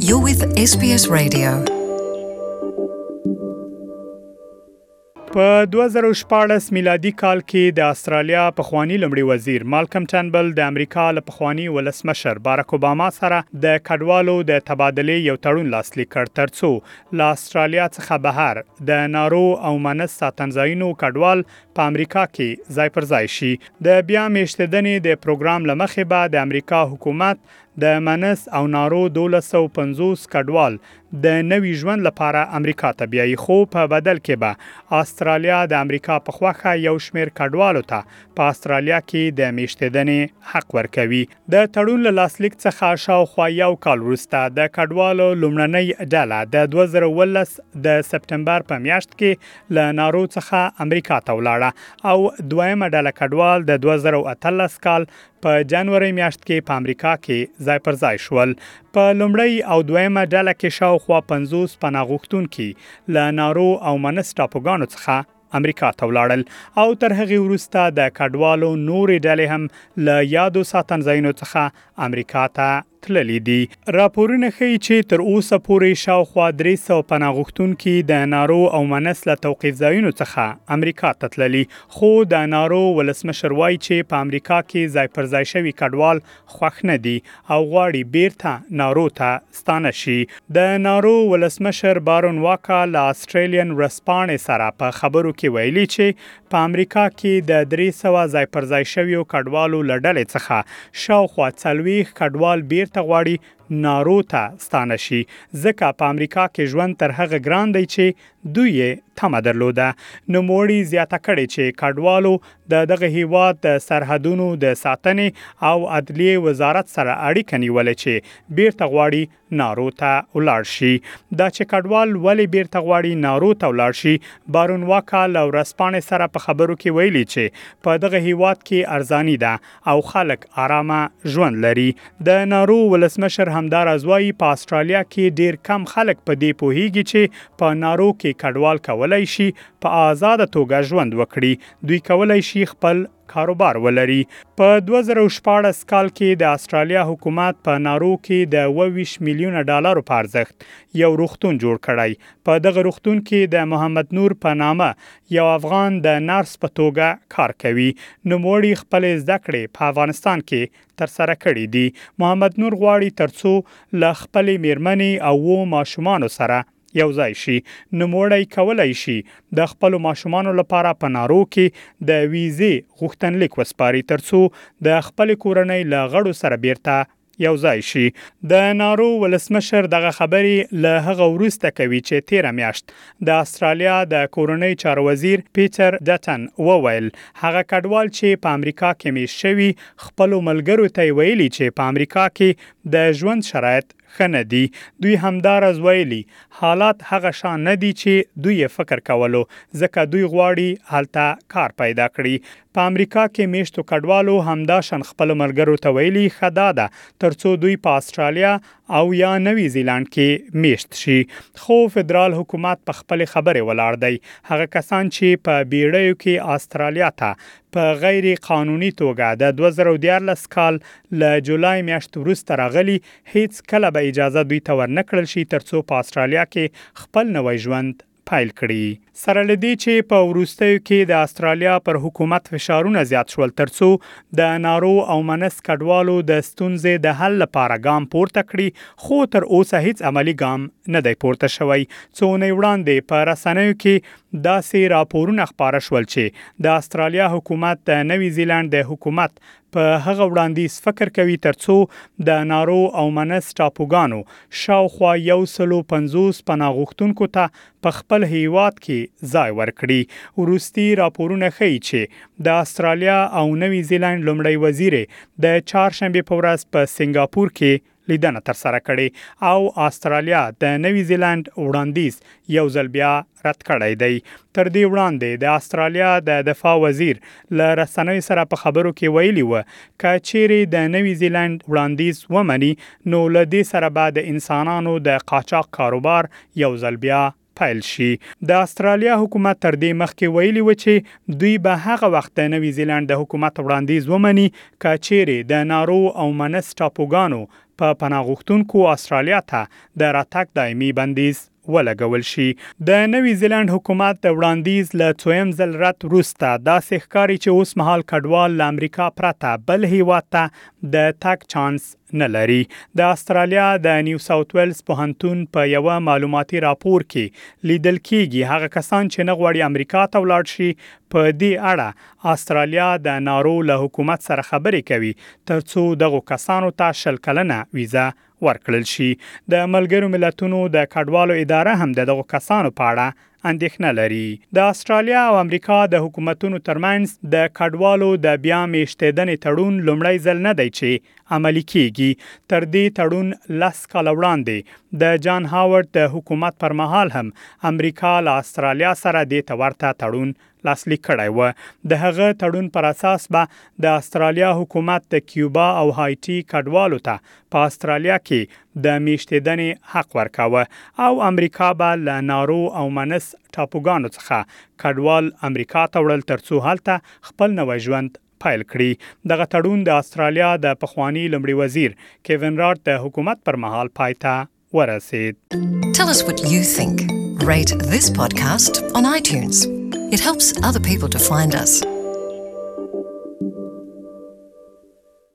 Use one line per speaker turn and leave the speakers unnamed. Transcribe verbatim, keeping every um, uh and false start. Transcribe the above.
You're with S B S Radio.
په دوه زره شپاړس میلادي کال کې د استرالیا پخوانی لومړي وزیر مالکم ټرنبل د امریکا له پخوانی ولسمشر باراک اوباما سره د کډوالو د تبادلې یو تړون لاسلیک کړ ترڅو له استرالیا څخه بهر د نارو او منس ساتنځایونو کډوال په امریکا کې ځای پر ځای شي. د بیا میشتدنې د پروګرام لمخې به د امریکا حکومت د منس او نارو دولس سوه پنځوس کډوال د نوي ژوند لپاره امریکا ته بیایي، خو په بدل کې به استرالیا د امریکا په خوخه یو شمیر کډوالو ته په استرالیا کې د میشتدنې حق ورکوي. د تړون له لاسلیک څخه شاوخوا یو کال وروسته د کډوالو لومړنۍ ډله د دوه زره اوولس د سپتمبر په میاشت کې له نارو څخه امریکا ته ولاړه او دویمه ډله کډوال د دوه زره اتلس کال په جنوري میاشت کې په امریکا کې ځای پر ځای شول. په لومړی او دویمه ډله کې شاوخوا پنځوس پناه غوښتونکي له نارو او منس ټاپوګانو څخه امریکا ته ولاړل او تر هغې وروسته د کډوالو نورې ډلې هم له یادو ساتنځایونو څخه امریکا ته تللی دي. راپورونه ښیي چې تر اوسه پورې شاوخوا درې سوه پناه غوښتونکي د نارو او منس له توقیف ځایونو څخه امریکا ته تللي، خو د نارو ولسمشر وایي چې په امریکا کې ځای پر ځای شوي کډوال خوښ نه دي او غواړي بیرته نارو ته ستانه شي. د نارو ولسمشر بارون واکا له آسټریلین ورځپاڼې سره په خبرو کې ویلي چې په امریکا کې د درې سوه ځای پر ځای شویو کډوالو له ډلې څخه شاوخوا څلوېښت کډوال بیرته ته غواړي نارو ته ستانه شي، ځکه په امریکا کې ژوند تر هغه ګران دی چې دوی یې تمه درلوده. نوموړي زیاته کړې چې کډوالو د دغه هیواد د سرحدونو د ساتنې او عدلیې وزارت سره اړیکه نیولې چې بیرته غواړي نارو ته ولاړ شي. دا چې کډوال ولې بیرته غواړي نارو ته ولاړ شي، بارون واکا له ورځپاڼې سره په خبرو کې ویلي چې په دغه هیواد کې ارزاني ده او خلک آرامه ژوند لري. د نارو ولسمشر همداراز وایي په استرالیا کې ډیر کم خلک په دې پوهیږي چې په نارو کې کډوال کولای شي په آزاده توګه ژوند وکړي. دوی کولای شي خپل کاروبار ولري. په دوه زره شپاړس کال کې د استرالیا حکومت په نارو کې د اوه ویشت میلیونه ډالرو په ارزښت یو روغتون جوړ کړی. په دغه روغتون کې د محمد نور په نامه یو افغان د نرس په توګه کار کوي. نوموړي خپل زده کړې په افغانستان کې تر سره کړې دي. محمد نور غواړي ترڅو له خپلې میرمنې او وو ماشومانو سره یو ځای شي. نوموړی کولای شي د خپلو ماشومانو لپاره په نارو کې د ویزې غوښتنلیک وسپاري ترڅو د خپلې کورنۍ له غړو سره بیرته یو ځای شي. د نارو ولسمشر دغه خبرې له هغه وروسته کوي چې تیره میاشت د استرالیا د کورنۍ چارو وزیر پیټر ډټن وویل هغه کډوال چې په امریکا کې میشت شوي خپلو ملګرو ته ویلي چې په امریکا کې د ژوند شرایط ښه نه دي. دوی همداراز ویلي حالات هغه شان نه دي چې دوی یې فکر کولو، ځکه دوی غواړي هلته کار پیدا کړي. په امریکا کې میشتو کډوالو همدا شان خپل ملګرو ته ویلي ښه دا ده ترڅو دوی په استرالیا او یا نوی زیلند کې میشت شي. خو فدرال حکومت په خپل خبرې ولاړ دی. هغه کسان چې په بیړیو کې استرالیا ته په غیر قانوني توګه د دوه زره دیارلس کال له جولای میاشت وروسته راغلي هیڅ کله به اجازه دوی ته ورنکړل شي ترڅو په استرالیا کې خپل نوی ژوند پیل کړي. سره لدی چې په وروستیو کې د استرالیا پر حکومت فشارونه زیات شول ترڅو د نارو او منس کډوالو د ستونزې د حل لپاره ګام پورته کړي، خو تر اوسه هیڅ عملی ګام نه دی پورته شوی. څو اونۍ وړاندې په رسنیو کې داسې راپورونه خپاره شول چې د استرالیا حکومت د نوی زیلند د حکومت په هغه وړاندیز فکر کوي ترڅو د نارو او منس ټاپوګانو شاوخوا یو سلو پنځوس پناه غوښتونکو ته په خپل هیواد کې ځای ورکړي. وروستي راپورونه ښیي چې د استرالیا او نوی زیلند لومړی وزیر د چهارشنبې په ورځ په سنگاپور کې لیدنه تر سره کړي او استرالیا د نوی زیلند وړاندیز یو ځل بیا رد کړی دی. تر دې وړاندې د استرالیا د دفاع وزیر له رسنیو سره په خبرو کې ویلي و که چیرې د نوی زیلند وړاندیز ومني نو له دې سره به د انسانانو د قاچاق کاروبار یو ځل بیا پیل شي. د استرالیا حکومت تر دې مخکې ویلي و چې دوی به هغه وخت د نوی زیلند د حکومت وړاندیز ومني که چیرې د نارو او منس ټاپوګانو په پناه غوښتونکو استرالیا ته د راتګ دایمي بندیز ولګول شي. د نوی زیلند حکومت د وړاندیز له څویم ځل رد وروسته داسې ښکاري چې اوس مهال کډوال له امریکا پرته بل هیواد ته د تګ چانس نه لري. د استرالیا د نیو ساوث ویلز پوهنتون په یو معلوماتي راپور کې لیدل کېږي هغه کسان چې نه غواړي امریکا ته ولاړ شي په دې اړه استرالیا د نارو له حکومت سره خبرې کوي ترڅو دغه کسانو ته شل کلنه ویزا ورکړل شي. د ملګرو ملتونو د کډوالو اداره هم دغه کسانو په اړه اندېښنه لري. د استرالیا او امریکا د حکومتونو ترمنځ د کډوالو د بیا میشتېدنې تړون لومړی ځل نه دی چې عملي کیږي. تر دې تړون لس کاله وړاندې د جان هاورد د حکومت پر مهال هم امریکا له استرالیا سره د تورته تړون لاسلیک کړی و. د هغه تړون پر اساس به د استرالیا حکومت د کیوبا او هایټي کډوالو ته په استرالیا کې د میشتېدنې حق ورکاوه او امریکا به له نارو او منس ټاپوګانو څخه کډوال امریکا ته وړل ترڅو هلته خپل نوی ژوند پیل کړي. دغه تړون د استرالیا د پخوانی لومړي وزیر کیوین رارد د حکومت پر مهال پای ته ورسید.
Tell us what you think. Rate this podcast on iTunes. It helps other people to find us.